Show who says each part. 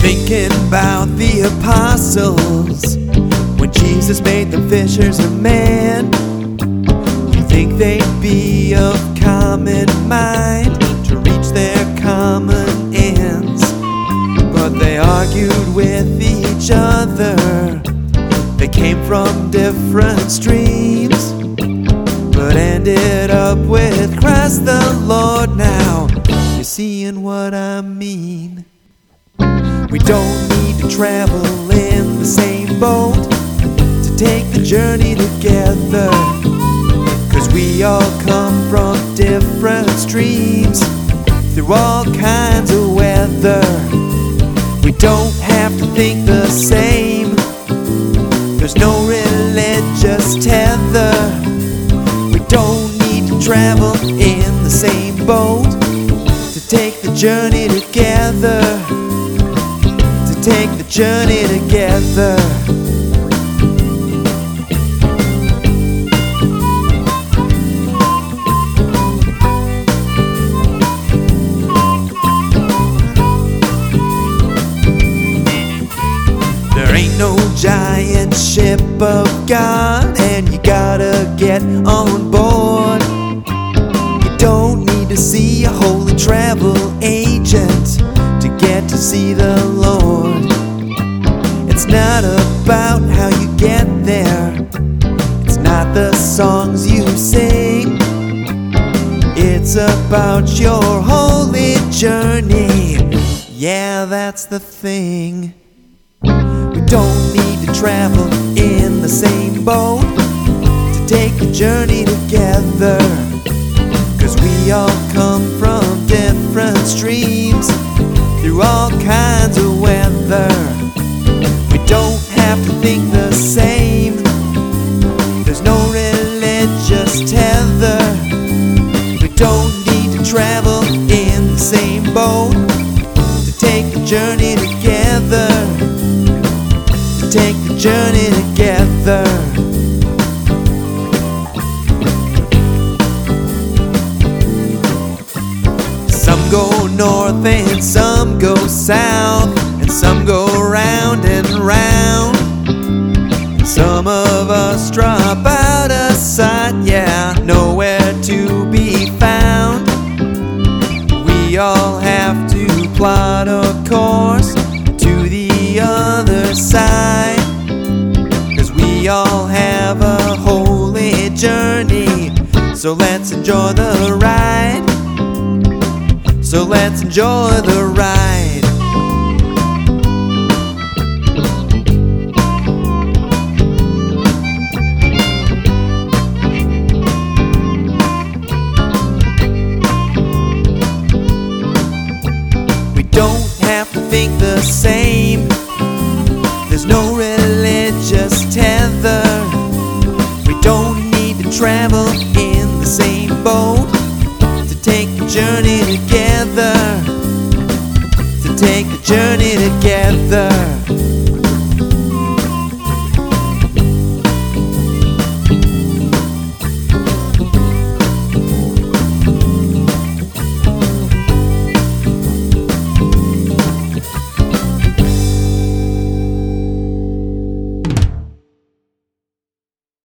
Speaker 1: Thinking about the apostles when Jesus made them fishers of men. You think they'd be of common mind to reach their common ends, but they argued with each other. They came from different streams, but ended up with Christ the Lord. Now you're seeing what I mean. We don't need to travel in the same boat to take the journey together, 'cause we all come from different streams through all kinds of weather. We don't have to think the same. There's no religious tether. We don't need to travel in the same boat to take the journey together. To take the journey together. There ain't no giant ship of God, and you gotta get on board. You don't need to see a holy travel agent to get to see the Lord. It's not about how you get there. It's not the songs you sing. It's about your holy journey. Yeah, that's the thing. We don't need to travel in the same boat to take the journey together, 'cause we all come from different streams through all kinds of weather. We don't have to think the same. There's no religious tether. We don't need to travel in the same boat to take the journey together. To take the journey together. Some go north and some go south, and some go round and round. Some of us drop out of sight, yeah, nowhere to be found. We all have to plot a course to the other side, 'cause we all have a holy journey. So let's enjoy the ride. So let's enjoy the ride. We don't have to think the same. There's no religious tether. We don't need to travel in the same boat to take the journey together. To take the journey together.